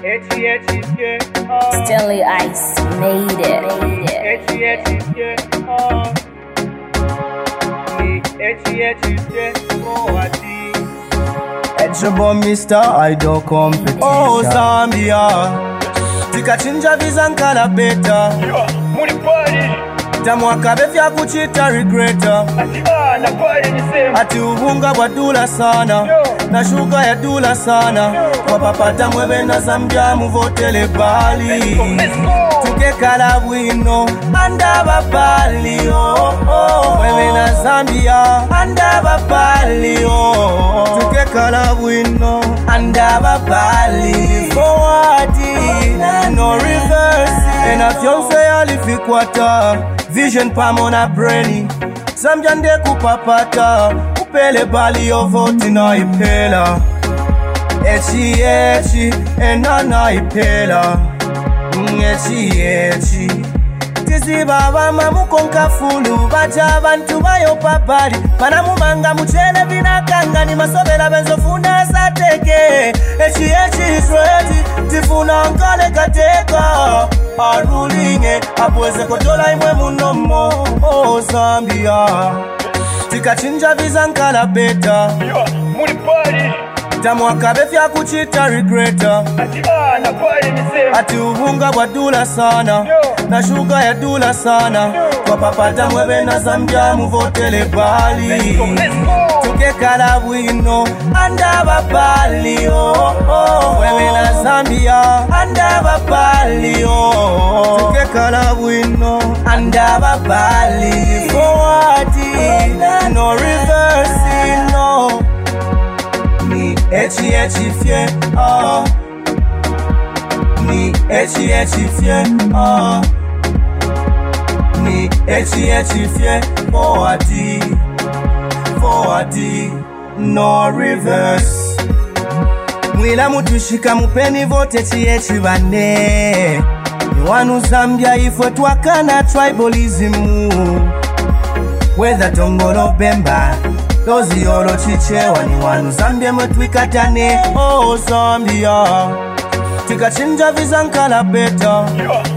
Stanley Ice made it. It's your boy Mr. Idol Competition. Oh Zambia, tikachinja visa nkala beta. Tamwaka befya kuchita regreta. Ati ubunga bwa dula sana, na shuga ya dula sana. Kwa papata mwebe na Zambia muvotele bali. Tukekala bwino, anda babali mwebe na Zambia, anda babali Tukekala bwino, anda babali. Forward, no reverse. Ena fyonse alifikwata, vision pamona brainy. Zambia nde kupapata, upele bali yo voti na ipela. Echi, enana ipela. Echi Tiziba bama mukonka fulu, bacha abantu bayo papali. Panamumanga muchele vinakanga, ni masobela benzofuna sateke. Echi is ready, tifuna nkale kateka. Arulinge, abweze kotola imwe munomo. Oh Zambia, tikachinja visa nkala beta. Tamwaka befya kuchita regreta. Ati ubunga bwa dula sana, na shuga ya dula sana. Kwa papata mwebe na Zambia muvotele bali. Tukekala bwino, anda babali mwebe na Zambia, anda babali Tukekala bwino, anda babali. Forward, no reverse, no. Echi fie, Ni echi fie, Ni echi fie. Forward, no reverse. Mwila mutushika mupeni vote echi bane. Ni wanu Zambia ifwe twakana tribalism. Whether tongolo bemba, dozi yolo chichewa, ni wanu Zambia mwetwikatane. Oh Zambia, tikachinja visa nkala beta.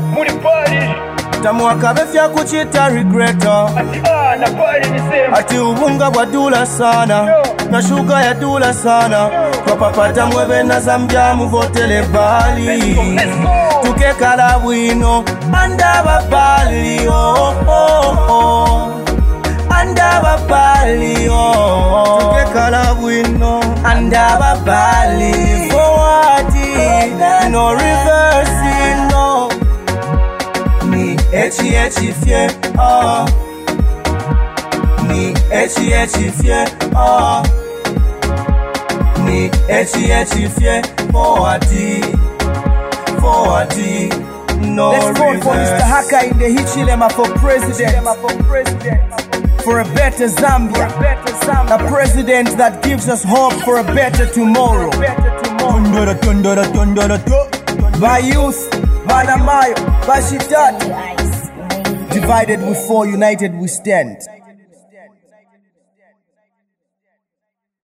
Tamwaka befya kuchita regreta. Ati ubunga bwa dula sana, na shuga ya dula sana. Kwa papata mwebe na Zambia muvotele bali. Tukekala bwino, anda babali anda babali Tukekala bwino, anda babali. Forward, no reverse, no. Ni echi fie, Ni echi fie, Ni echi fie. Forward, no reverse. Let's vote for Mr. Haka in the Hichilema for president. For a better Zambia, a president that gives us hope for a better tomorrow. By youth, by Namayo, by Shitat. Divided we fall, united we stand.